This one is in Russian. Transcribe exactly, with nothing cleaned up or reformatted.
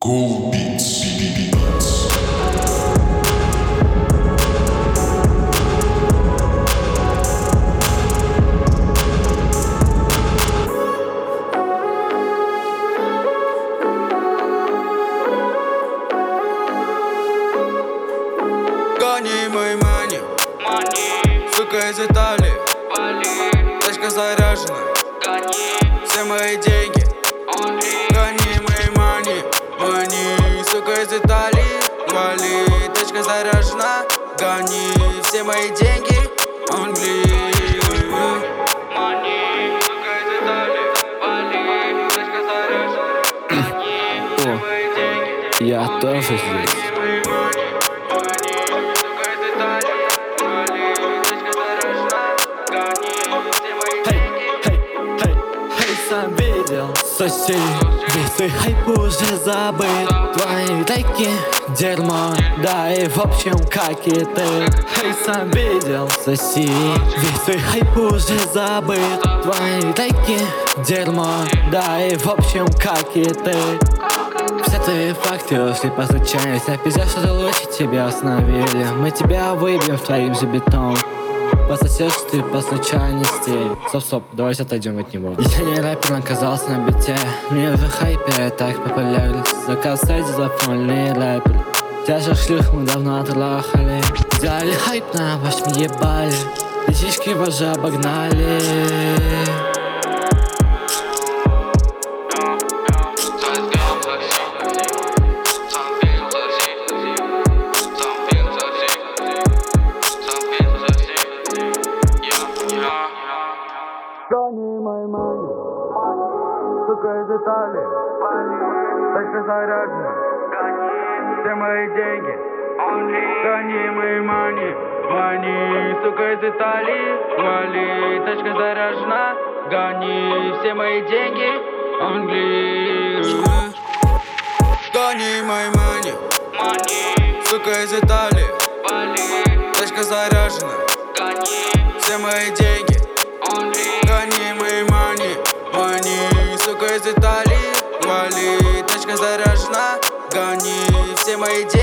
Cool Beats. Гони мой мани, сука из Италии, тачка заряжена, все мои деньги. Гони мой мани, мани, сука из Италии, вали, тачка заряжена, гони все мои деньги. Only мани, сука из Италии, вали, тачка заряжена, гони все мои деньги. Я тоже здесь. Сам видел соседей, весь твой хайп уже забыт. Твои лайки дерьмо, да и в общем как и ты. Эй, сам видел соседей, весь твой хайп уже забыт. Твои лайки дерьмо, да и в общем как и ты. Все твои факты ушли по случайности, а пиздец, что лучше тебя остановили. Мы тебя выбьем твоим же бетоном по соседству и по случайности. Стоп, стоп, давайте отойдем от него. Я не рэпер, оказался на бите. Мне в хайпе так популярность. Заказать телефонный рэпер. Тебя же шлюх мы давно отрахали. Сделали хайп на вашем ебале. Лисички вас же обогнали. Гони мой мани, сука из Италии, тачка заряжена, все мои деньги. Гони мой мани, мани, сука из Италии, вали, тачка заряжена, гони все мои деньги. Only гони мой мани, сука из Италии, тачка заряжена, все мои деньги. Гони мои мани, мани, сука из Италии, вали, тачка заряжена, гони все мои деньги.